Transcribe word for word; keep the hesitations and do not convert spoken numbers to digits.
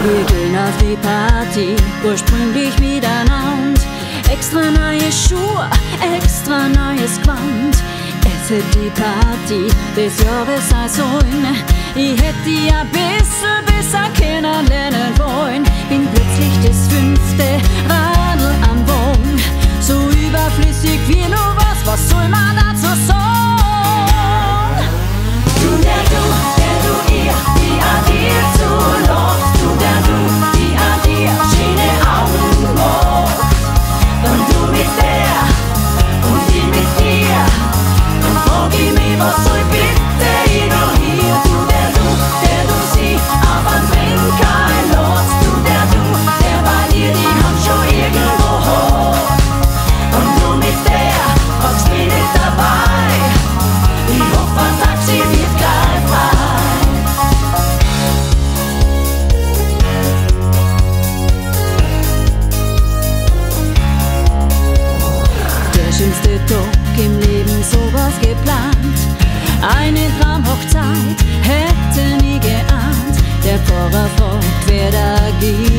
Wir gehen auf die Party, ursprünglich miteinander. Extra neue Schuhe, extra neues Gewand. Es hätt die Party des Jahres sein sollen. Ich hätt die ein bisschen besser kennenlernen wollen. Bin plötzlich das fünfte Radl am Wagen. So überflüssig wie nur was, was soll man dazu sagen? Du, der du, der du, ihr, die an dir zu läuft. Du, der du, die an dir schöne Augen macht. Und du mit der und die mit dir. Dann frag ich mich, was soll bitte ich noch hier? Du, der du, der du sie auf ein Trinker lässt. Du, der du, der bei dir die Hand schon irgendwo hat. Und du mit der fragst mich nicht dabei. Ich hoffe, ein Taxi wird gleich frei. Der schönste Tag im Leben, sowas geplant. Eine Traumhochzeit hätte nie geahnt. Der Pfarrer fragt, wer da geht.